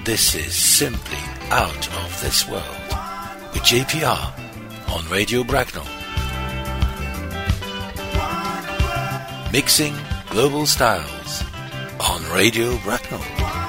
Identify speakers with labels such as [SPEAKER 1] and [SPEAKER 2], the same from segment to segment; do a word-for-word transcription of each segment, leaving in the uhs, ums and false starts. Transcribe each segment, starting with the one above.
[SPEAKER 1] This is Simply Out of This World with J P R on Radio Bracknell. Mixing global styles on Radio Bracknell.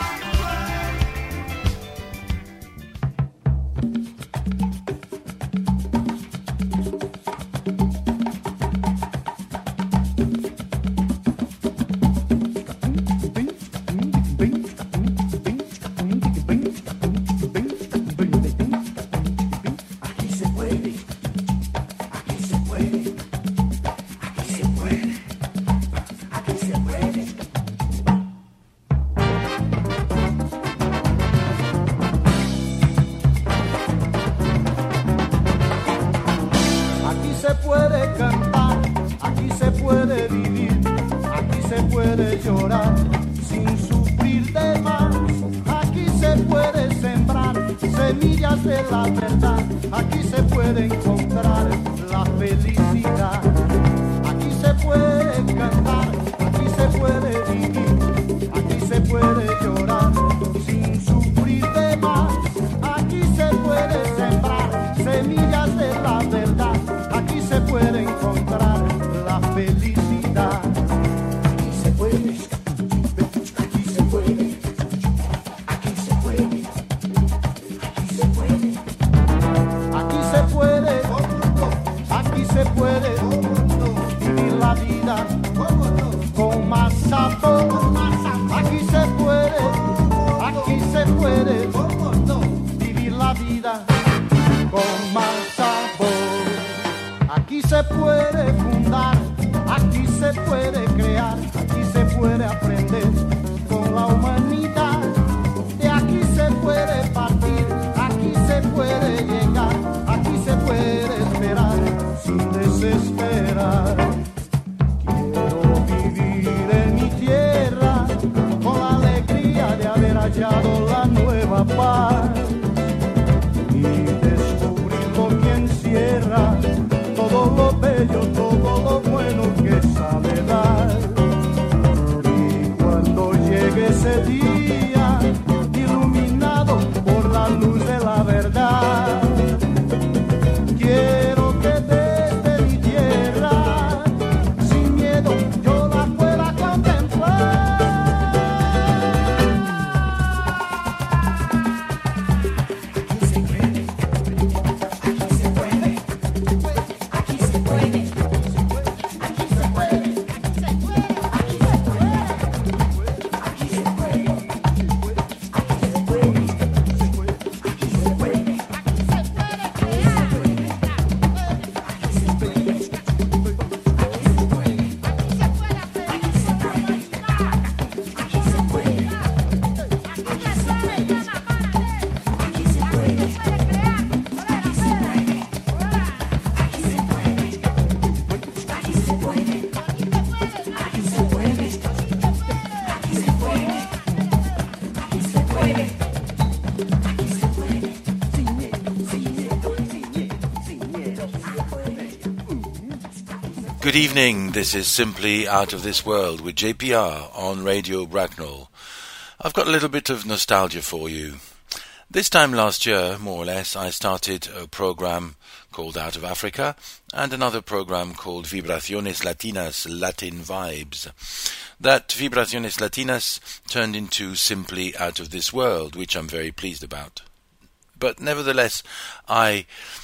[SPEAKER 1] Good evening, this is Simply Out of This World with J P R on Radio Bracknell. I've got a little bit of nostalgia for you. This time last year, more or less, I started a program called Out of Africa and another program called Vibraciones Latinas, Latin Vibes. That Vibraciones Latinas turned into Simply Out of This World, which I'm very pleased about. But nevertheless, I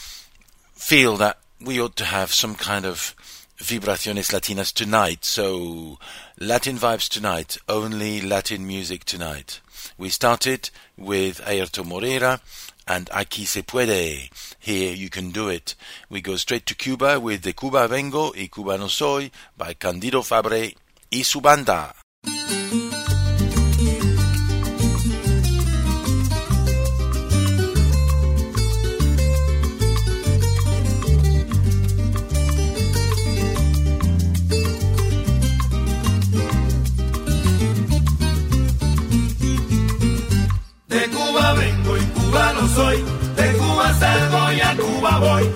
[SPEAKER 1] feel that we ought to have some kind of Vibraciones Latinas tonight, so Latin vibes tonight, only Latin music tonight. We started with Ayrton Moreira and Aquí se puede, Here you can do it. We go straight to Cuba with De Cuba Vengo y Cuba no soy by Candido Fabre y su banda.
[SPEAKER 2] No soy, de Cuba salgo y a Cuba voy.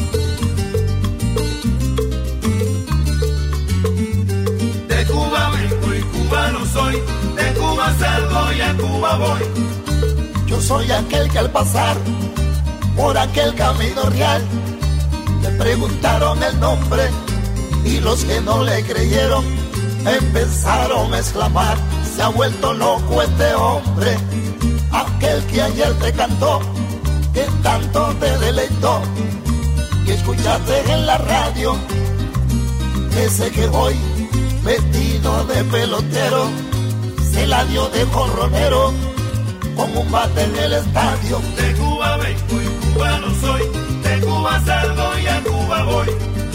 [SPEAKER 2] De Cuba vengo y cubano soy, de Cuba salgo y a Cuba voy.
[SPEAKER 3] Yo soy aquel que al pasar por aquel camino real le preguntaron el nombre y los que no le creyeron empezaron a exclamar: se ha vuelto loco este hombre, aquel que ayer te cantó, que tanto te deleitó. Y escuchaste en la radio ese que hoy vestido de pelotero se la dio de jorronero con un bate en el estadio.
[SPEAKER 2] De Cuba vengo y cubano soy, de Cuba salgo y a Cuba voy.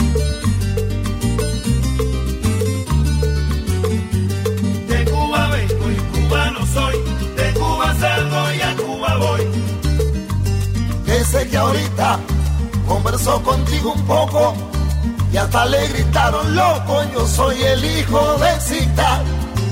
[SPEAKER 2] De Cuba vengo y cubano soy, de Cuba salgo y a Cuba voy.
[SPEAKER 3] Ese que ahorita conversó contigo un poco y hasta le gritaron loco, yo soy el hijo de Zita.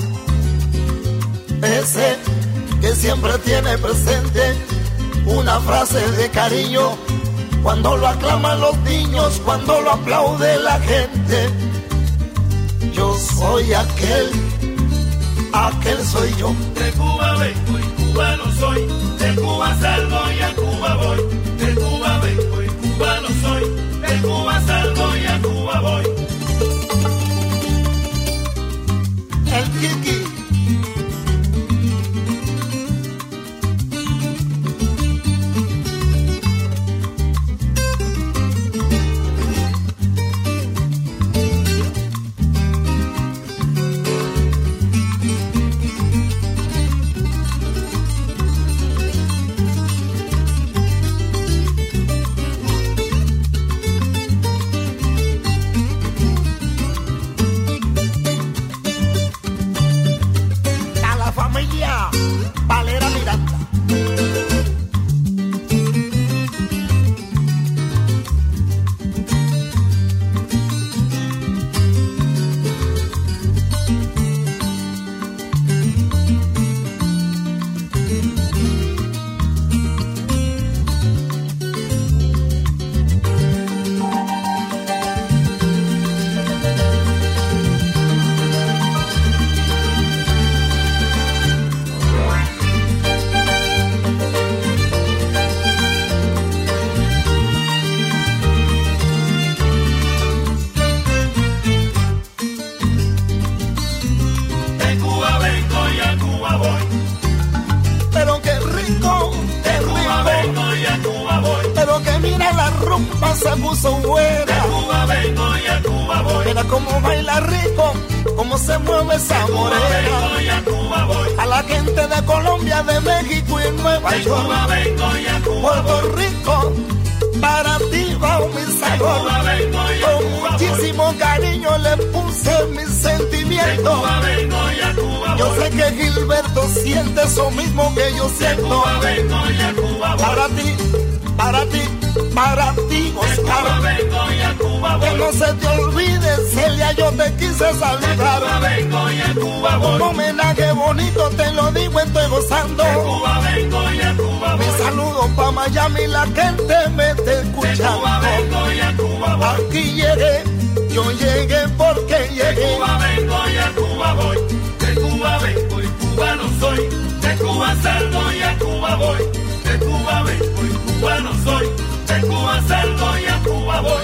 [SPEAKER 3] Ese que siempre tiene presente una frase de cariño cuando lo aclaman los niños, cuando lo aplaude la gente. Yo soy aquel, aquel soy yo.
[SPEAKER 2] De Cuba vengo y cubano soy, de Cuba salgo y a Cuba voy. De Cuba vengo y cubano soy, de Cuba salgo y a Cuba voy.
[SPEAKER 3] El Kiki. Se puso buena.
[SPEAKER 2] De Cuba vengo y a Cuba voy.
[SPEAKER 3] Mira cómo baila rico, cómo se mueve esa
[SPEAKER 2] de
[SPEAKER 3] morena.
[SPEAKER 2] Cuba vengo y a Cuba voy.
[SPEAKER 3] A la gente de Colombia, de México y Nueva
[SPEAKER 2] De
[SPEAKER 3] York,
[SPEAKER 2] Cuba vengo y a Cuba
[SPEAKER 3] Puerto
[SPEAKER 2] voy.
[SPEAKER 3] Rico, para ti va mi
[SPEAKER 2] De
[SPEAKER 3] sabor.
[SPEAKER 2] Cuba vengo y a
[SPEAKER 3] Con
[SPEAKER 2] Cuba
[SPEAKER 3] muchísimo
[SPEAKER 2] voy.
[SPEAKER 3] cariño le puse mis
[SPEAKER 2] De
[SPEAKER 3] sentimientos.
[SPEAKER 2] Cuba vengo y a Cuba
[SPEAKER 3] Yo
[SPEAKER 2] voy.
[SPEAKER 3] sé que Gilberto siente eso mismo que yo
[SPEAKER 2] De
[SPEAKER 3] siento.
[SPEAKER 2] Cuba vengo y a Cuba voy.
[SPEAKER 3] Para ti, para ti, para ti,
[SPEAKER 2] De Cuba
[SPEAKER 3] Oscar.
[SPEAKER 2] vengo y a Cuba
[SPEAKER 3] Que
[SPEAKER 2] voy.
[SPEAKER 3] no se te olvide, Celia, yo te quise
[SPEAKER 2] De Cuba
[SPEAKER 3] saludar.
[SPEAKER 2] vengo y a Cuba
[SPEAKER 3] Un
[SPEAKER 2] voy.
[SPEAKER 3] homenaje bonito, te lo digo, estoy gozando.
[SPEAKER 2] De Cuba vengo y a Cuba
[SPEAKER 3] Mi
[SPEAKER 2] voy.
[SPEAKER 3] saludo pa' Miami, la gente me está
[SPEAKER 2] De Cuba
[SPEAKER 3] escuchando.
[SPEAKER 2] vengo y a Cuba voy.
[SPEAKER 3] Aquí llegué, yo llegué porque
[SPEAKER 2] De
[SPEAKER 3] llegué.
[SPEAKER 2] Cuba vengo y a Cuba voy. De Cuba vengo y cubano soy. De Cuba salgo y a Cuba voy. De Cuba vengo y cubano soy. De Cuba salgo y a Cuba voy.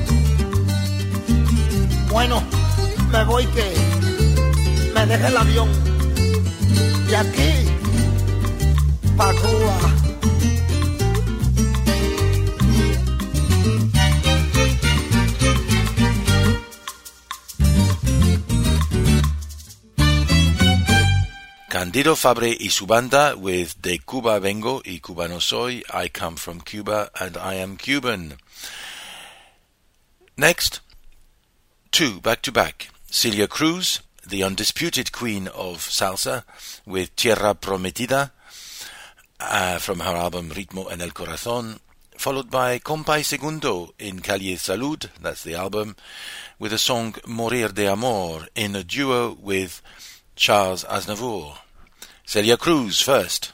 [SPEAKER 3] Bueno, me voy que me deje el avión. Y aquí, pa' Cuba.
[SPEAKER 1] Candido Fabre y su banda with De Cuba Vengo y Cubano Soy, I Come From Cuba and I Am Cuban. Next, two back to back. Celia Cruz, the undisputed queen of salsa, with Tierra Prometida uh, from her album Ritmo en el Corazón, followed by Compay Segundo in Calle Salud, that's the album, with the song Morir de Amor in a duo with Charles Aznavour. Celia Cruz first.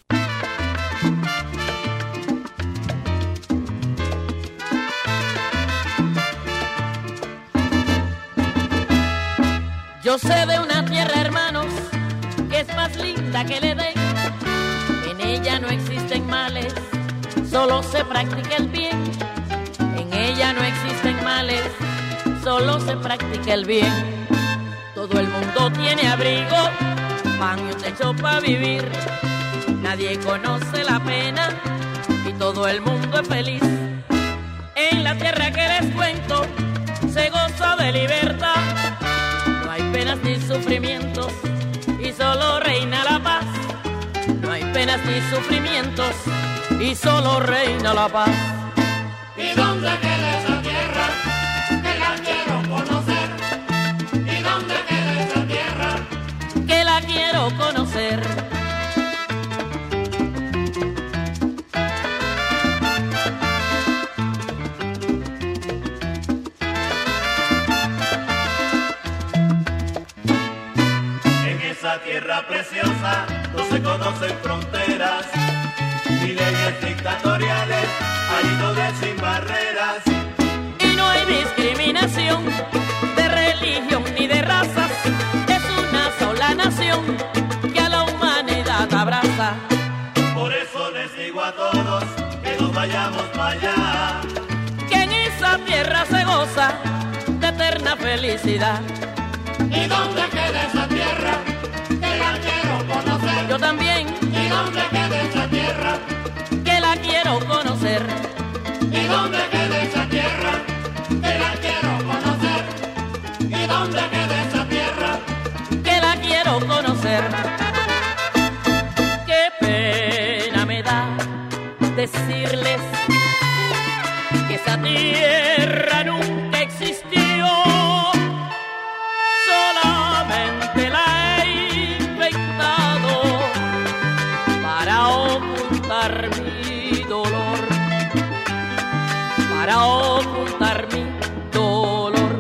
[SPEAKER 4] Yo sé de una tierra, hermanos, que es más linda que el Edén. En ella no existen solo se practica el bien. En ella no existen males, solo se practica el bien. Todo el mundo tiene abrigo, pan y un techo para vivir. Nadie conoce la pena y todo el mundo es feliz. En la tierra que les cuento se goza de libertad. No hay penas ni sufrimientos y solo reina la paz. No hay penas ni sufrimientos y solo reina la paz.
[SPEAKER 2] ¿Y dónde queda esa tierra que la quiero conocer? ¿Y dónde queda esa tierra
[SPEAKER 4] que la quiero conocer?
[SPEAKER 2] En esa tierra preciosa no se conocen fronteras ni leyes dictatoriales, allí todo es sin barreras.
[SPEAKER 4] Y no hay discriminación de religión ni de razas. Es una sola nación que a la humanidad abraza.
[SPEAKER 2] Por eso les digo a todos que nos vayamos para allá,
[SPEAKER 4] Que en esa tierra se goza de eterna felicidad.
[SPEAKER 2] ¿y dónde queda esa tierra que la quiero conocer?
[SPEAKER 4] Yo también,
[SPEAKER 2] ¿Y dónde queda esa tierra?
[SPEAKER 4] que la quiero conocer.
[SPEAKER 2] ¿Y dónde queda esa tierra que la quiero conocer? ¿Y dónde queda esa tierra?
[SPEAKER 4] Que la quiero conocer. Qué pena me da decirles que esa tierra nunca existió. Solamente la he inventado para ocultar mi dolor, para ocultar mi dolor.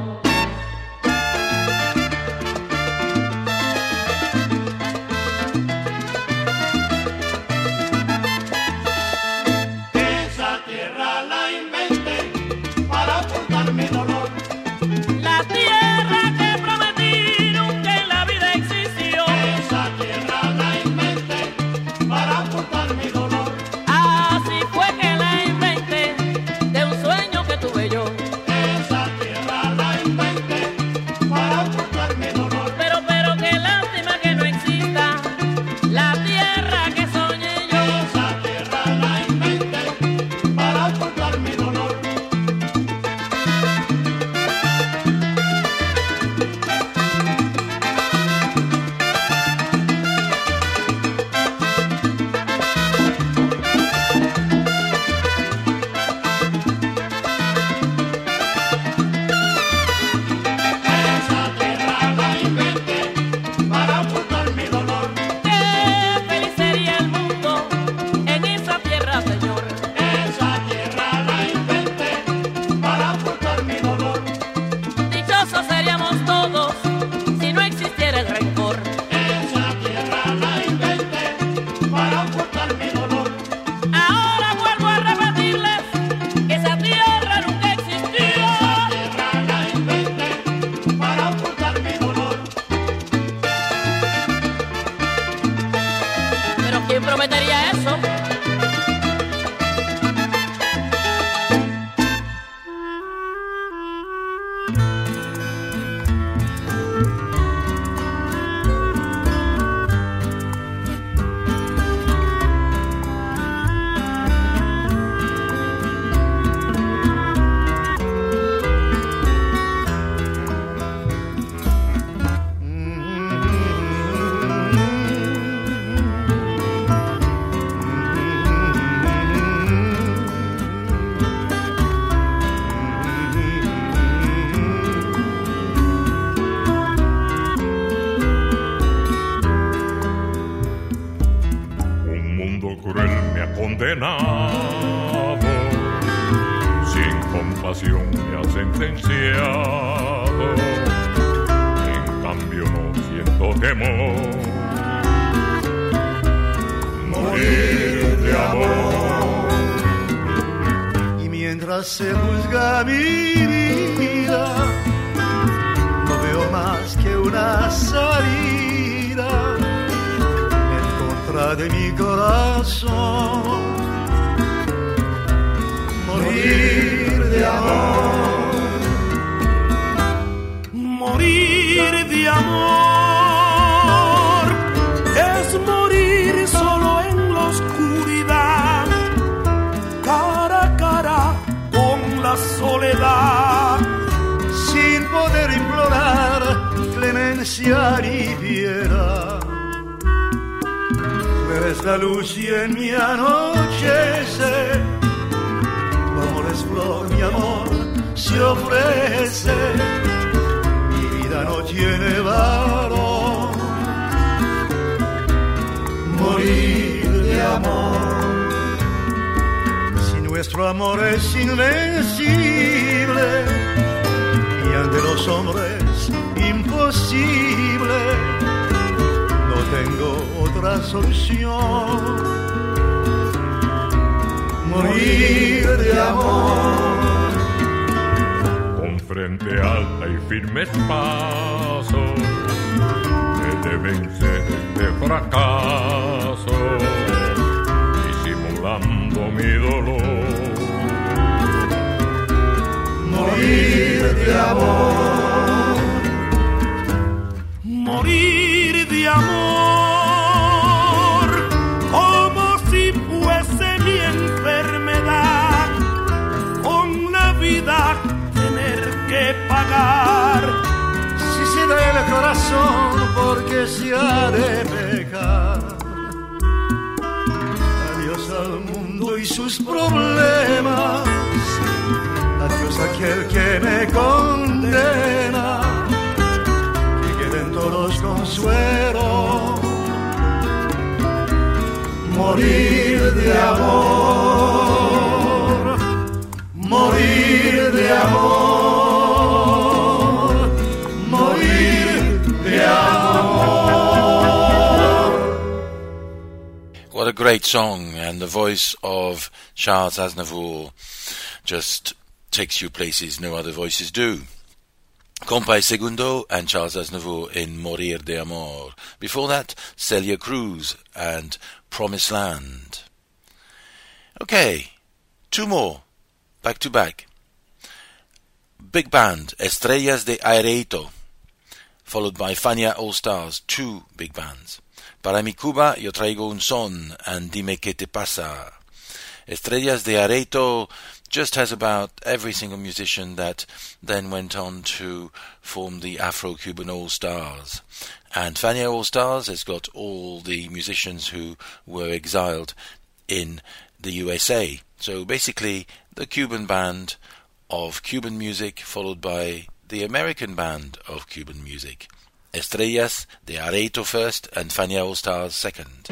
[SPEAKER 2] Esa tierra la inventé para ocultar mi dolor.
[SPEAKER 4] La tierra que prometí nunca en la vida existió.
[SPEAKER 2] Esa tierra la inventé para ocultar mi dolor.
[SPEAKER 4] Así fue que la inventé de un sueño que tuve yo.
[SPEAKER 2] Esa tierra la inventé para ocultar mi dolor.
[SPEAKER 4] Pero, pero qué lástima que no exista la tierra que soñé yo.
[SPEAKER 2] Esa tierra la inventé para ocultar mi dolor. Esa tierra la inventé para ocultar mi dolor.
[SPEAKER 4] Qué feliz sería el mundo en esa tierra, Señor.
[SPEAKER 2] Esa tierra la inventé para ocultar mi dolor.
[SPEAKER 4] Dichosos seríamos todos si no existiera el rencor.
[SPEAKER 2] Esa tierra la inventé para ocultar mi dolor.
[SPEAKER 4] Ahora vuelvo a repetirles que esa tierra nunca existió.
[SPEAKER 2] Tierra la inventé para ocultar mi dolor.
[SPEAKER 4] Pero ¿quién prometería eso?
[SPEAKER 5] Un mundo cruel me ha condenado, sin compasión me ha sentenciado. En cambio no siento temor, morir de amor.
[SPEAKER 6] Y mientras se juzga mi vida, no veo más que una salida en contra de mi corazón. se aliviará. Tú eres la luz y en mi anochece, tu amor es flor, mi amor se ofrece. Mi vida no tiene valor, morir de amor. Si nuestro amor es invencible y ante los hombres imposible, no tengo otra solución, morir de amor.
[SPEAKER 5] Con frente alta y firmes pasos, he de vencer este fracaso, disimulando mi dolor,
[SPEAKER 6] morir de amor,
[SPEAKER 2] morir de amor, como si fuese mi enfermedad, con una vida tener que pagar.
[SPEAKER 6] Si se da el corazón porque se ha de pecar, adiós al mundo y sus problemas, adiós aquel que me condena, que queden todos consuelos, morir de amor, morir de amor, morir de amor.
[SPEAKER 1] What a great song, and the voice of Charles Aznavour just takes you places no other voices do. Compay Segundo and Charles Aznavour in Morir de Amor. Before that, Celia Cruz and Promised Land. Okay, two more, back to back. Big band, Estrellas de Areito, followed by Fania All Stars, two big bands. Para mi Cuba, yo traigo un son, and Dime que te pasa. Estrellas de Areito just has about every single musician that then went on to form the Afro-Cuban All-Stars. And Fania All-Stars has got all the musicians who were exiled in the U S A. So basically, the Cuban band of Cuban music followed by the American band of Cuban music. Estrellas de Areito first and Fania All-Stars second.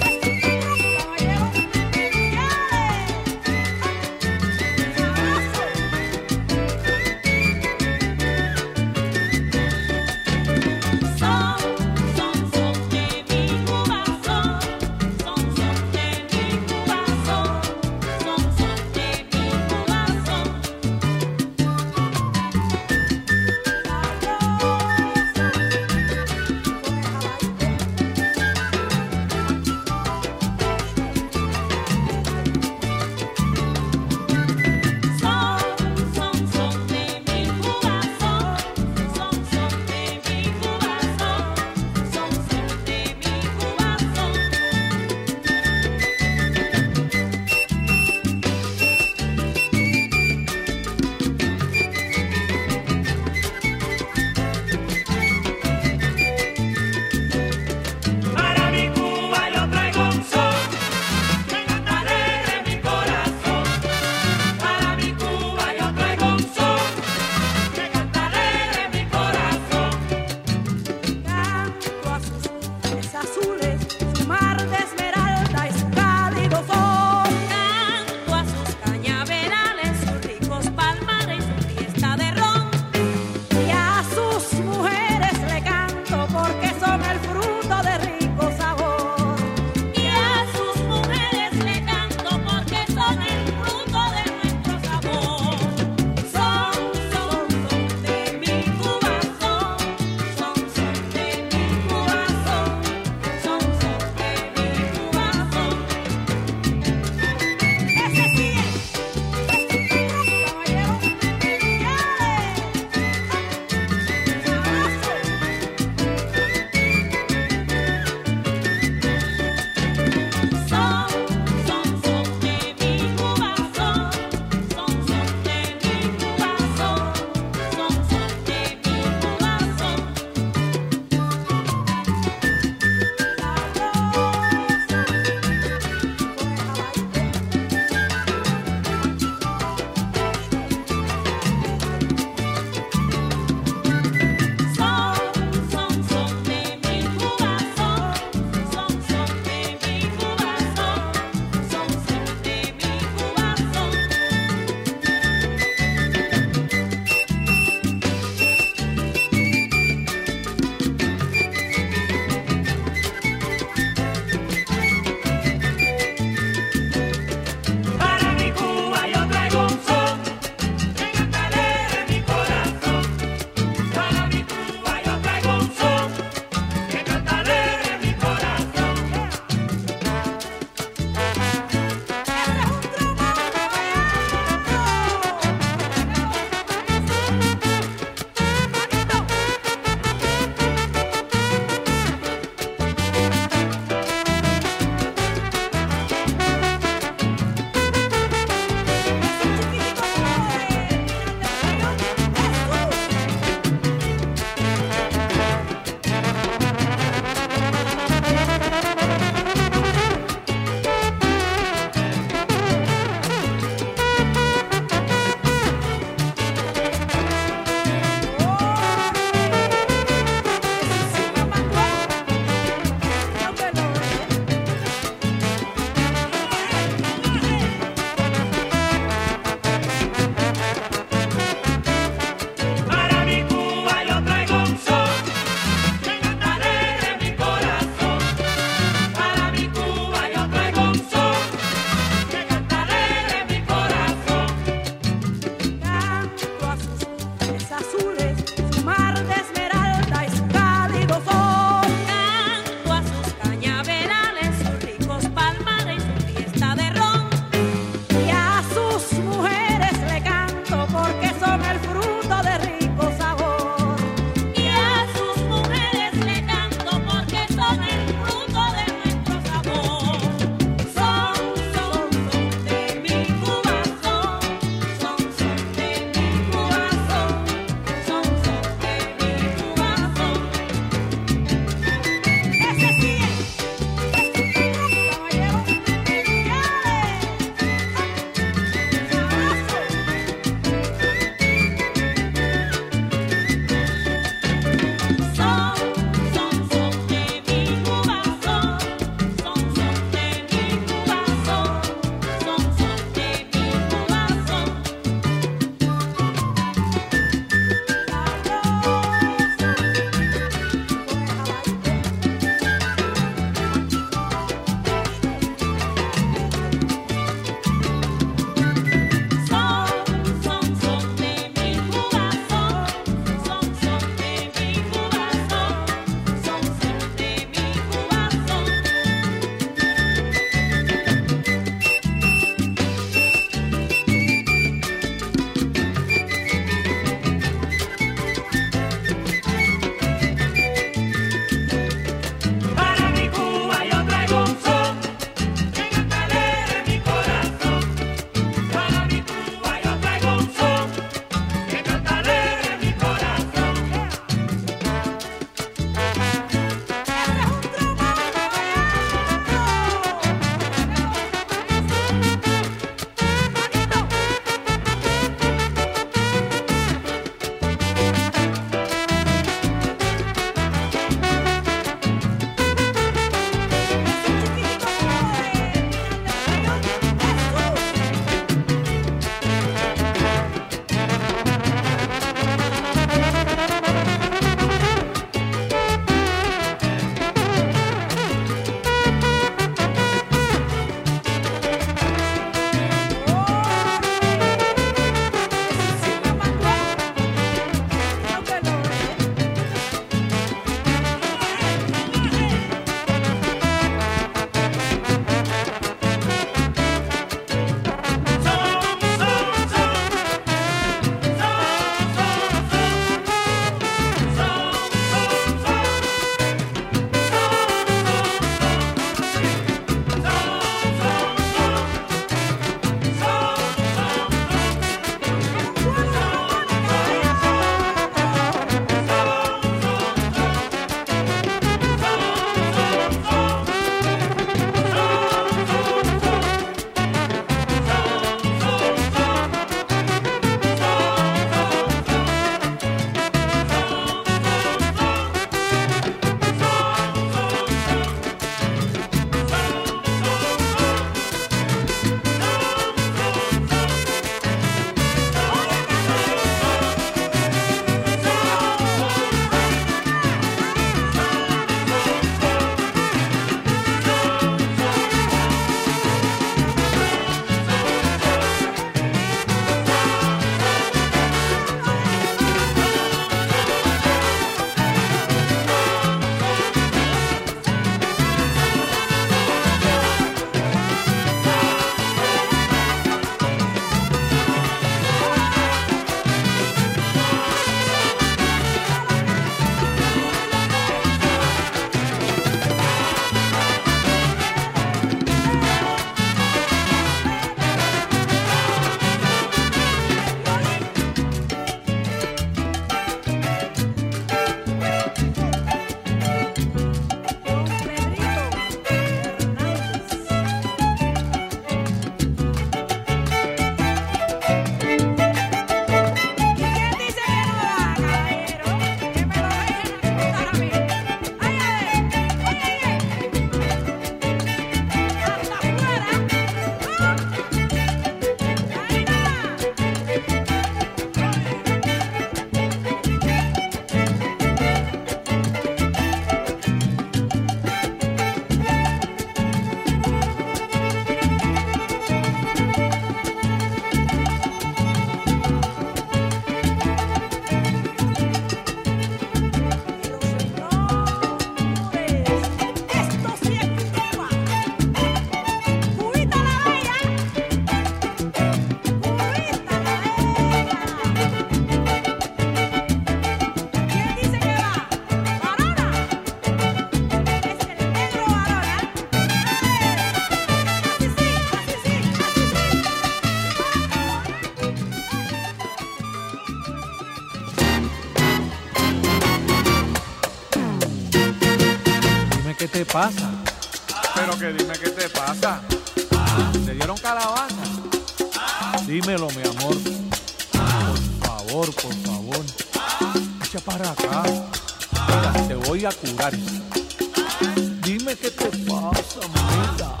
[SPEAKER 7] qué te pasa. Pero que dime qué te pasa. ¿Te dieron calabaza? Dímelo, mi amor. Por favor, por favor. Echa para acá. Mira, te voy a curar. Dime qué te pasa, mamita.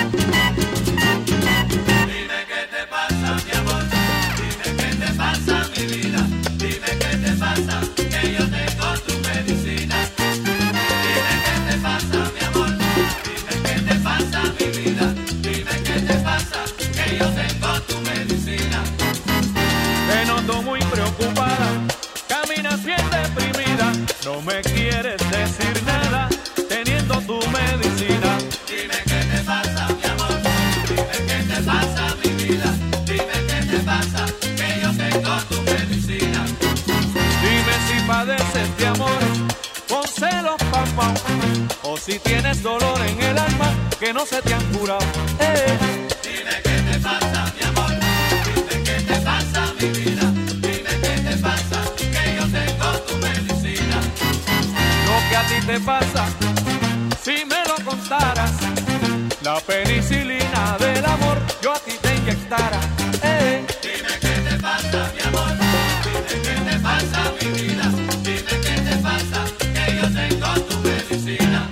[SPEAKER 2] Dime qué te pasa, mi amor. Dime qué te pasa, mi vida. Dime qué te pasa, que yo tengo tu medicina. Dime qué te pasa, mi amor. Dime qué te pasa, mi vida. Dime qué te pasa, que yo tengo tu medicina.
[SPEAKER 7] Te noto muy preocupada, caminas bien deprimida. No me quieres decir nada, teniendo tu medicina.
[SPEAKER 2] Dime qué te pasa, mi amor. Dime qué te pasa, mi vida. Dime qué te pasa, que yo tengo tu medicina.
[SPEAKER 7] Dime si padeces de amor, con celos, papá, o si tienes dolor en el alma que no se te han curado. Eh.
[SPEAKER 2] Dime qué te pasa, mi amor. Dime qué te pasa, mi vida. Dime qué te pasa, que yo tengo tu medicina.
[SPEAKER 7] Lo que a ti te pasa, si me lo contaras, la penicilina del amor yo a ti te inyectara. Eh.
[SPEAKER 2] Dime qué te pasa, mi amor. Dime qué te pasa, mi vida. Dime qué te pasa, que yo tengo tu medicina.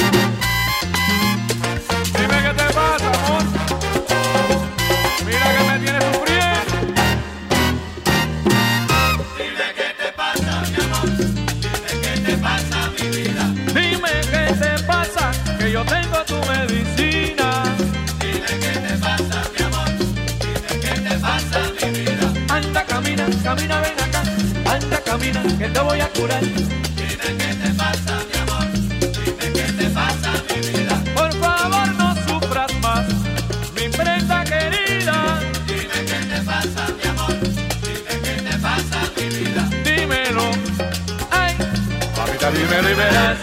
[SPEAKER 7] Dime qué te pasa, amor. Mira que me tienes sufriendo.
[SPEAKER 2] Dime qué te pasa, mi amor. Dime qué te pasa, mi vida.
[SPEAKER 7] Dime qué te pasa, que yo tengo tu medicina.
[SPEAKER 2] Dime qué te pasa, mi amor. Dime qué te pasa, mi vida.
[SPEAKER 7] Anda, camina, camina, ven acá. Anda, camina, que te voy a curar.
[SPEAKER 2] Dime qué te pasa, mi amor. Dime qué te pasa, mi vida.
[SPEAKER 7] Por favor, no sufras más, mi prenda querida.
[SPEAKER 2] Dime qué te pasa, mi amor. Dime qué te pasa, mi vida.
[SPEAKER 7] Dímelo, ay, papita, dímelo y verás.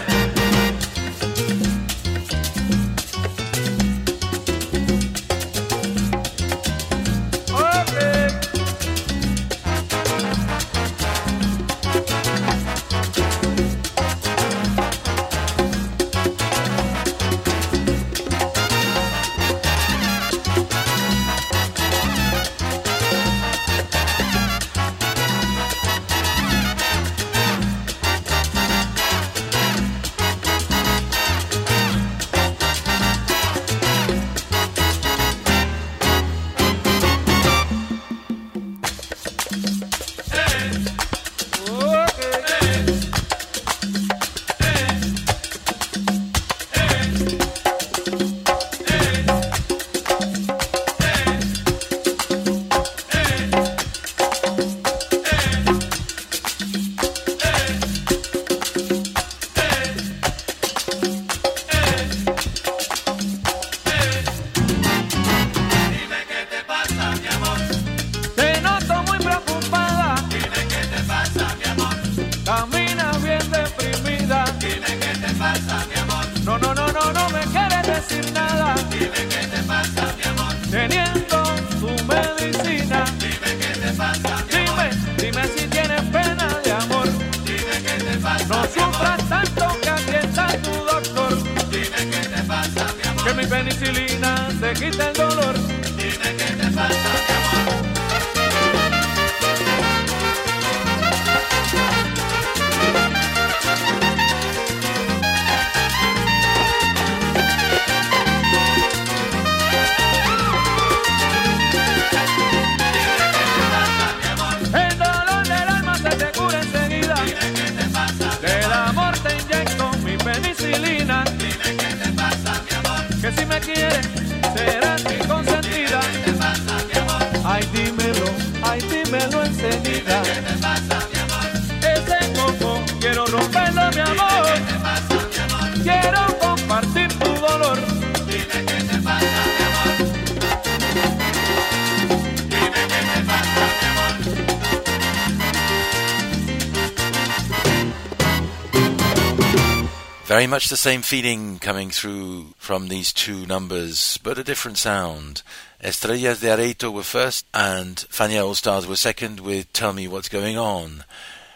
[SPEAKER 1] Very much the same feeling coming through from these two numbers, but a different sound. Estrellas de Areito were first, and Fania All Stars were second with Tell Me What's Going On.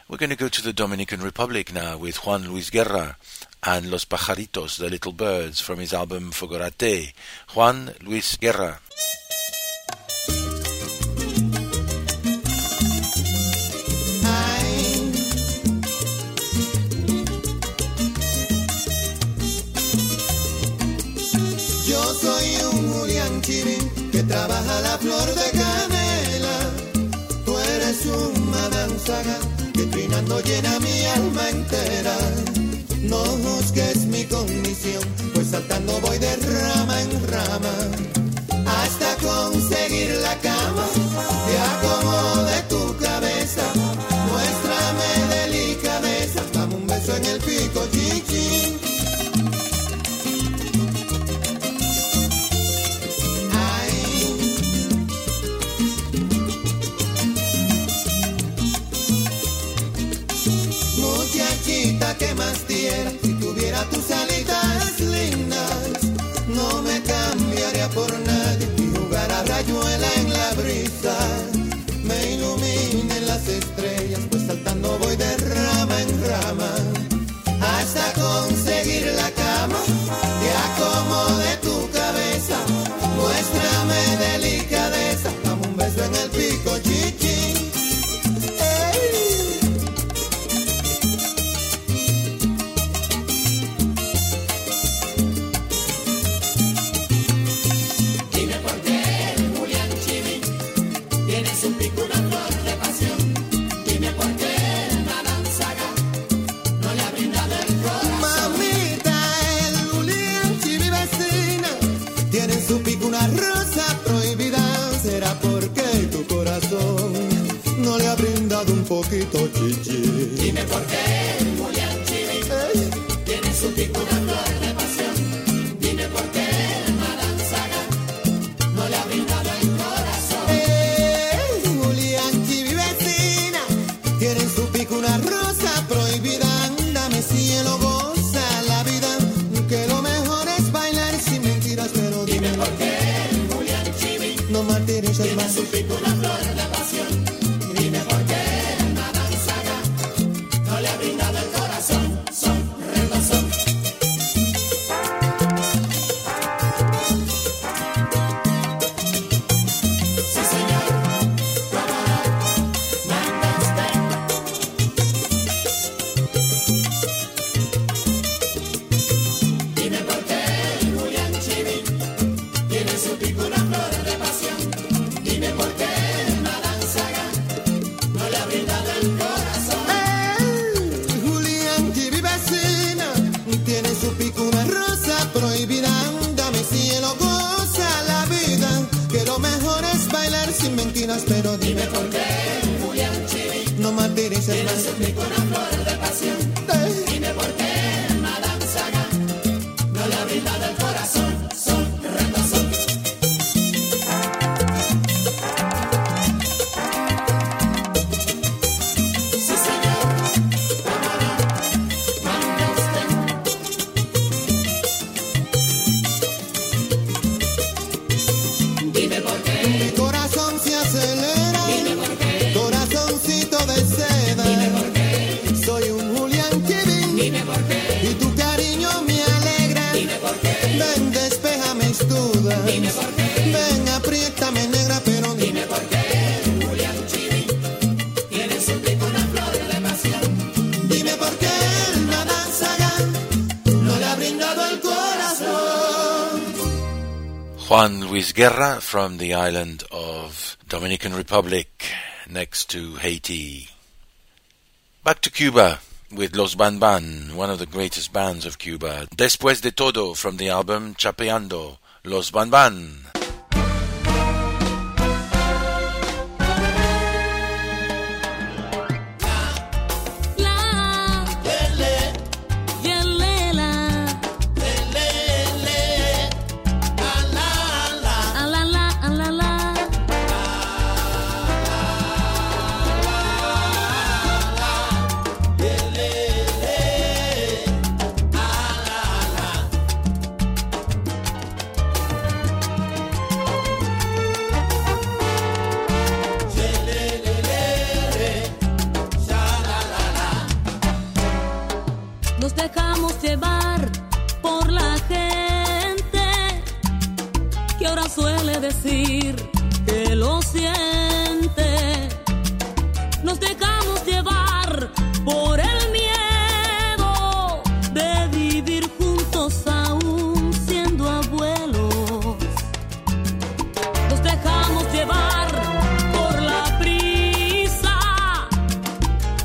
[SPEAKER 1] We're going to go to the Dominican Republic now with Juan Luis Guerra and Los Pajaritos, the Little Birds, from his album Fogorate. Juan Luis Guerra.
[SPEAKER 8] Yo soy un Julián Chivín que trabaja la flor de canela. Tú eres un Madame Saga que trinando llena mi alma entera. No juzgues mi condición, pues saltando voy de rama en rama hasta conseguir la cama. Te acomode tu cabeza, muéstrame delicadeza, dame un beso en el pico, chichi. Muchachita, ¿qué más diera? Si tuviera tus alitas lindas, no me cambiaría por nadie y jugar a rayuela en la brisa. Me iluminen las estrellas, pues saltando voy de rama en rama hasta conseguir la cama. Te acomode tu cabeza, muéstrame delicadeza, dame un beso en el pico, chichi. No le ha brindado un poquito, chichi. Dime por qué Julián Chivín hey. Tiene su pico una flor de pasión. Dime por qué Madame Saga no le ha brindado el corazón. Hey, Julián Chivín vecina, tiene en su pico una rosa prohibida. Dame cielo, goza la vida, que lo mejor es bailar sin mentiras. Pero dime, dime por qué Julián Chivín no martirices más. Tiene en su pico una flor de pasión. Dime por qué Madame Saga no le ha brindado el corazón, son retazón. Sí señor, cómo no, manda usted. Dime por qué Julián Chivín tiene su pico una flor de pasión. Dime por qué Madame Saga no le ha brindado el corazón. Hey, Julián Chivín vecina, tiene en su pico una rosa prohibida. Dame cielo, goza la vida, que lo mejor es bailar sin mentiras. Pero dime por qué Julián Chivín no martirices más. Tiene en su pico una flor de pasión. Hey. Dime por qué Madame Saga no le ha brindado el corazón, son retazón. Dime por qué. Ven, apriétame negra, pero dime por qué Julián Chivín tiene su pico una flor de pasión. Dime por qué Madame Saga no le ha brindado el corazón.
[SPEAKER 1] Juan Luis Guerra from the island of Dominican Republic next to Haiti. Back to Cuba with Los Ban Ban, one of the greatest bands of Cuba. Después de todo from the album Chapeando, Los Ban Ban.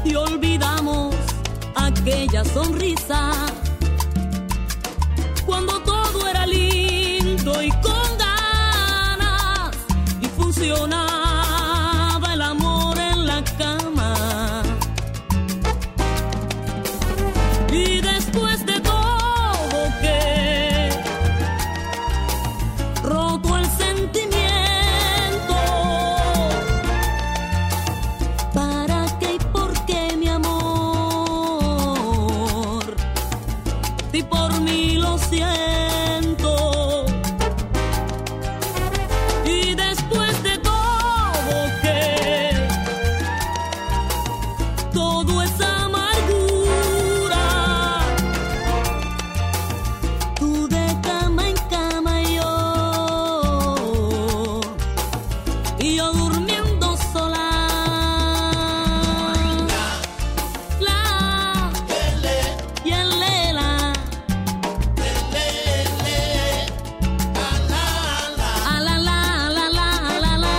[SPEAKER 9] y olvidamos aquella sonrisa cuando todo era lindo y con ganas y funcionaba el amor en la cama. Y después de todo que roto el sentimiento, ¿para qué y por qué, mi amor? Si por mí lo siento. Y después de todo que todo es amargura, tú de cama en cama y yo, y yo durmiendo sola. La, y el lela, a la la, la la, la la.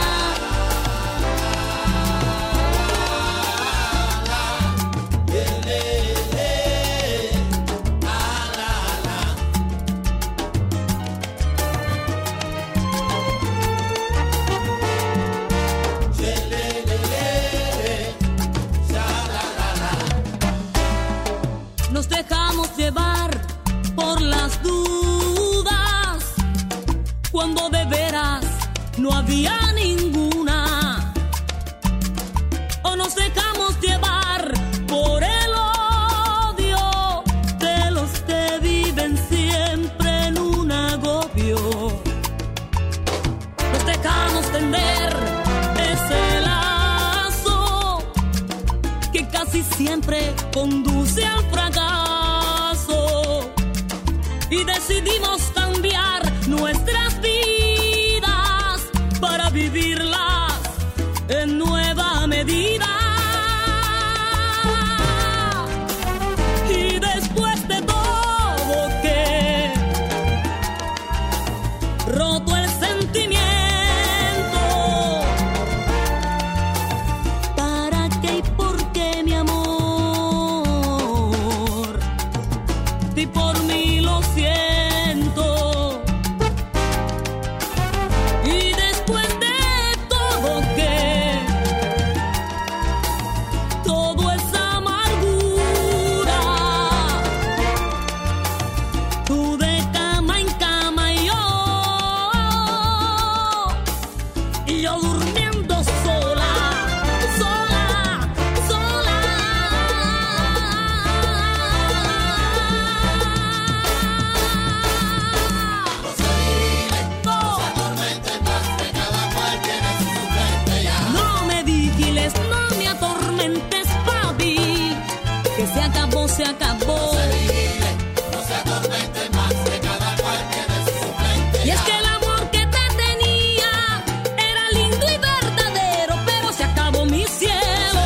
[SPEAKER 9] Nos dejamos llevar por las dudas cuando de veras no había ninguna. O nos dejamos llevar por el odio de los que viven siempre en un agobio. Nos dejamos tender ese lazo que casi siempre conduce al fracaso, y decidimos cambiar nuestras vidas para vivirlas en nueva medida. Y después de todo que roto el sentimiento, ¿para qué y por qué, mi amor? Si por mí lo siento. Y después de todo que todo es amargura, tú de cama en cama y yo, y yo durmiendo sola, sola, sola. No me vigiles, no me atormentes, papi, que se acabó, se acabó. Y es que el amor que te tenía era lindo y verdadero, pero se acabó, mi cielo.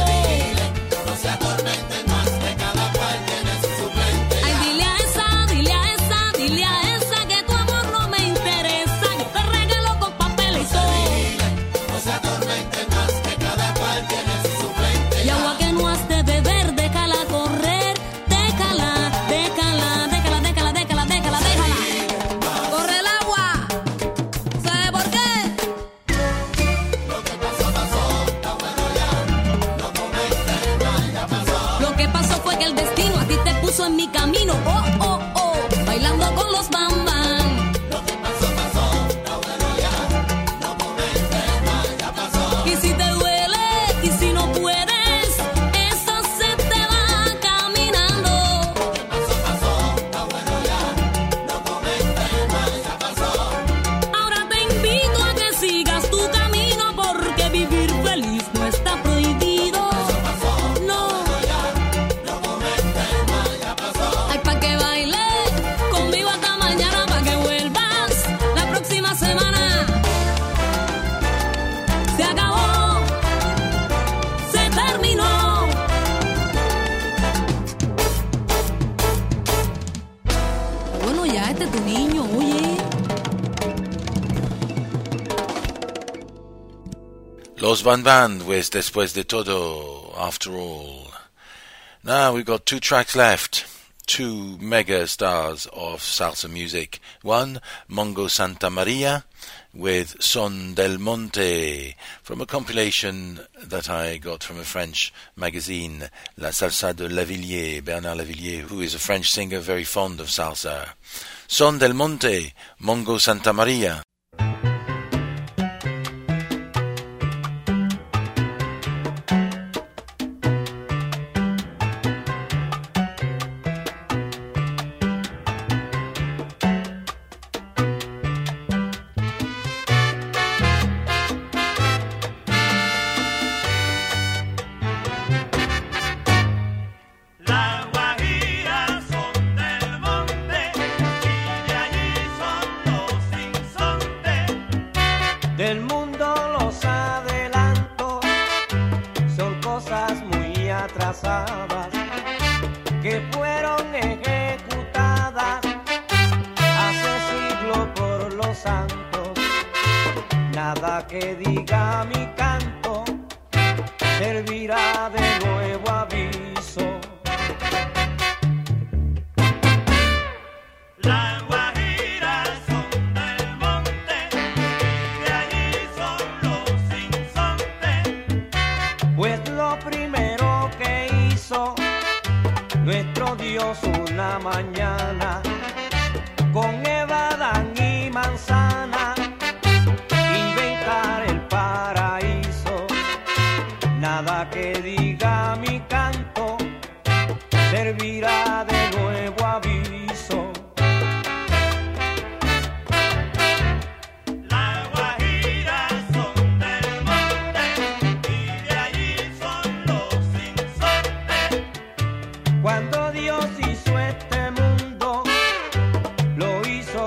[SPEAKER 9] Ay, dile a esa, dile a esa, dile a esa que tu amor no me interesa. Yo te regalo con papel y todo. Y agua que no has de beber, déjala correr, déjala, déjala, déjala, déjala, déjala, déjala, déjala. Corre el agua. ¿Sabe por qué? Lo que pasó fue que el destino a ti te puso en mi camino. Oh, oh, oh, bailando con los bambán. Y si te duele, y si no puedes, eso se te va caminando. Ahora te invito a que sigas tu camino, porque vivir feliz no está prohibido. No. Ay, pa' que baile conmigo hasta mañana, pa' que vuelvas la próxima semana. Se acabó, se terminó. Bueno, ya este es tu niño, oye.
[SPEAKER 1] Los Van Band with Después de Todo, After All. Now we've got two tracks left. Two mega stars of salsa music. One, Mongo Santa Maria with Son del Monte, from a compilation that I got from a French magazine, La Salsa de Lavilliers, Bernard Lavilliers, who is a French singer very fond of salsa. Son del Monte, Mongo Santa Maria.
[SPEAKER 10] Cuando Dios hizo este mundo, lo hizo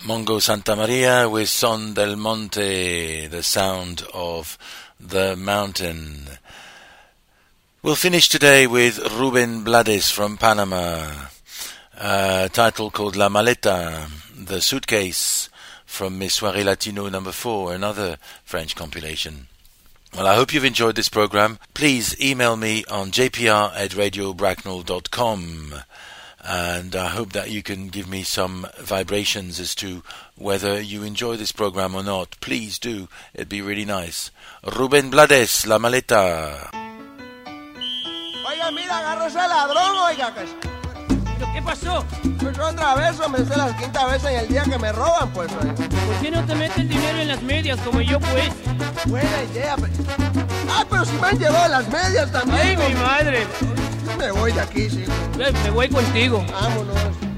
[SPEAKER 1] Mongo Santa Maria with Son del Monte, the sound of the mountain. We'll finish today with Ruben Blades from Panama, a title called La Maleta, the suitcase, from Mes Soirées Latino number four, another French compilation. Well, I hope you've enjoyed this program. Please email me on j p r at radio bracknell dot com, and I hope that you can give me some vibrations as to whether you enjoy this program or not. Please do. It'd be really nice. Ruben Blades, La Maleta.
[SPEAKER 10] Oiga, mira, agarra ese ladrón, oiga. Que...
[SPEAKER 11] ¿Pero qué pasó?
[SPEAKER 10] Pues otra vez, hombre, es la quinta vez en el día que me roban, pues. Oiga.
[SPEAKER 11] ¿Por qué no te metes el dinero en las medias como yo, pues?
[SPEAKER 10] Buena idea, pero... Ah, pero si me han llevado las medias también.
[SPEAKER 11] ¡Ay, mi madre!
[SPEAKER 10] Yo me voy de aquí, sí.
[SPEAKER 11] Me voy contigo.
[SPEAKER 10] Vámonos.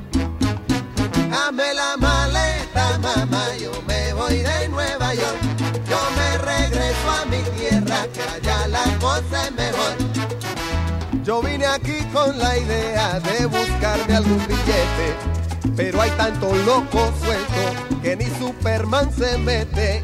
[SPEAKER 10] Dame la maleta, mamá, yo me voy de Nueva York. Yo me regreso a mi tierra, que allá la cosa es mejor. Yo vine aquí con la idea de buscarme algún billete, pero hay tanto loco suelto que ni Superman se mete.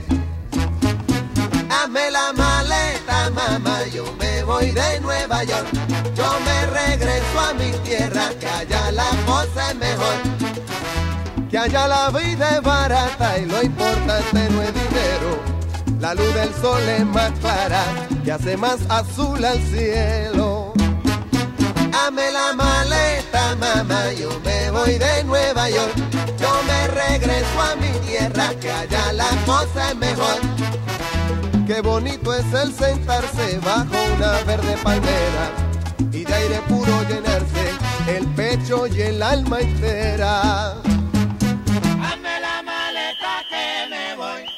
[SPEAKER 10] Dame la maleta, mamá, yo me voy de Nueva York. Yo me regreso a mi tierra, que allá la cosa es mejor. Que allá la vida es barata y lo importante no es dinero. La luz del sol es más clara, que hace más azul al cielo. Dame la maleta, mamá, yo me voy de Nueva York. Yo me regreso a mi tierra, que allá la cosa es mejor. Qué bonito es el sentarse bajo una verde palmera y de aire puro llenarse el pecho y el alma entera.
[SPEAKER 2] Hazme la maleta que me voy.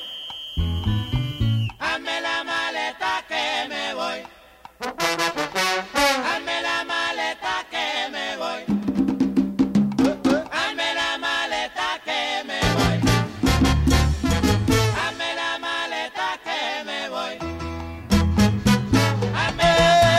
[SPEAKER 2] Hazme la maleta que me voy. Hazme la maleta que me voy. Hazme la maleta que me voy. Hazme la maleta que me voy. Hazme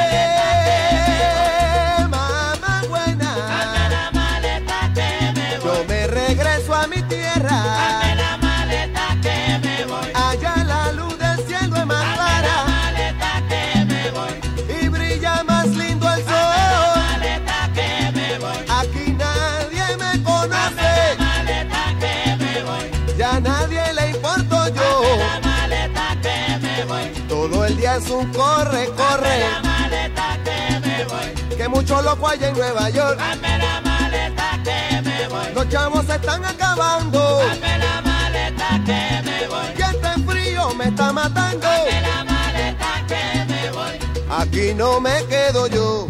[SPEAKER 2] la
[SPEAKER 10] Mamá buena.
[SPEAKER 2] Hazme la maleta que me voy.
[SPEAKER 10] Yo me regreso a mi tierra.
[SPEAKER 2] Hazme la maleta que me voy.
[SPEAKER 10] Allá la luz del cielo es más
[SPEAKER 2] Hazme
[SPEAKER 10] clara
[SPEAKER 2] la maleta que me voy.
[SPEAKER 10] y brilla más lindo el sol.
[SPEAKER 2] Hazme la maleta que me voy.
[SPEAKER 10] Aquí nadie me
[SPEAKER 2] Hazme
[SPEAKER 10] conoce,
[SPEAKER 2] la maleta que me voy.
[SPEAKER 10] ya a nadie le importo yo.
[SPEAKER 2] Hazme la maleta que me voy.
[SPEAKER 10] Todo el día es un corre, corre,
[SPEAKER 2] Hazme la maleta que me voy.
[SPEAKER 10] que mucho loco hay en Nueva York.
[SPEAKER 2] Hazme la maleta que me voy.
[SPEAKER 10] Los chavos se están acabando
[SPEAKER 2] Hazme la maleta que me voy.
[SPEAKER 10] y este frío me está matando.
[SPEAKER 2] Hazme la maleta que me voy.
[SPEAKER 10] Aquí no me quedo yo.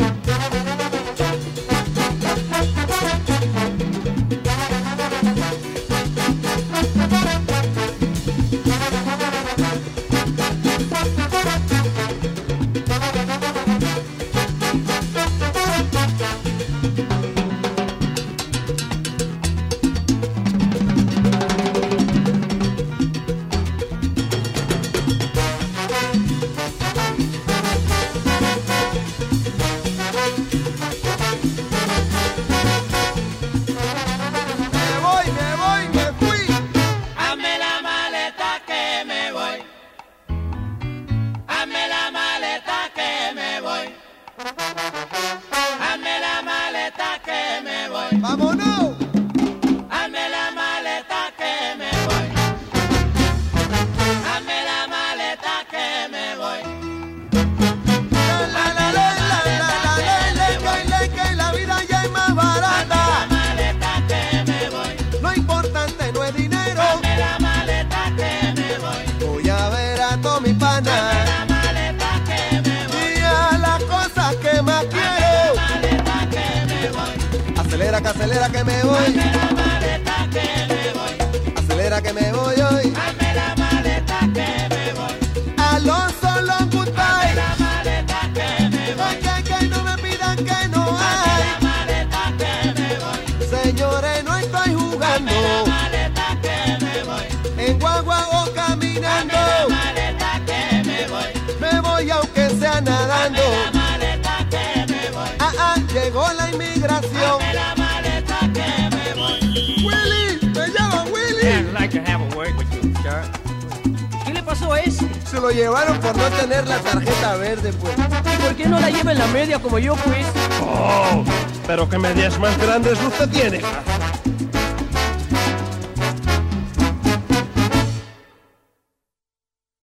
[SPEAKER 10] Me voy, me voy, me fui.
[SPEAKER 2] Hazme la maleta que me voy. Hazme la maleta que me voy. Hazme la maleta que me voy.
[SPEAKER 10] ¡Vámonos!
[SPEAKER 2] Hazme la maleta que me voy. Hazme la maleta que me voy.
[SPEAKER 10] La, la, la, la, la, la, la, la, la, la, que la vida ya es más
[SPEAKER 2] Hazme la
[SPEAKER 10] barata.
[SPEAKER 2] maleta que me voy.
[SPEAKER 10] Lo importante no es dinero.
[SPEAKER 2] Hazme la maleta que me voy.
[SPEAKER 10] Voy a ver a todos mis
[SPEAKER 2] Hazme
[SPEAKER 10] panas
[SPEAKER 2] la maleta que me voy.
[SPEAKER 10] y a las cosas que más
[SPEAKER 2] Hazme
[SPEAKER 10] quiero.
[SPEAKER 2] la maleta que me voy.
[SPEAKER 10] Acelera que acelera que me voy.
[SPEAKER 2] Hazme la maleta que me voy.
[SPEAKER 10] Acelera que me voy hoy.
[SPEAKER 2] Hazme la maleta que me voy.
[SPEAKER 10] Alonso Long
[SPEAKER 2] Hazme
[SPEAKER 10] Goodbye.
[SPEAKER 2] la maleta que me voy.
[SPEAKER 10] Ay, que, que no me pidan que no
[SPEAKER 2] Hazme
[SPEAKER 10] hay.
[SPEAKER 2] la maleta que me voy.
[SPEAKER 10] Señores, no estoy jugando.
[SPEAKER 2] Hazme la maleta que me voy.
[SPEAKER 10] En guagua o caminando.
[SPEAKER 2] Hazme la maleta que me voy.
[SPEAKER 10] Me voy aunque sea nadando.
[SPEAKER 2] Hazme la maleta que me voy.
[SPEAKER 10] Ah, ah, llegó la inmigración.
[SPEAKER 2] Hazme la maleta que me voy.
[SPEAKER 10] Willy, me llaman Willy. se lo llevaron por no tener la tarjeta verde, pues.
[SPEAKER 11] ¿Y por qué no la lleva en la media como yo, pues?
[SPEAKER 12] Oh, pero qué medias más grandes usted tiene, Garza.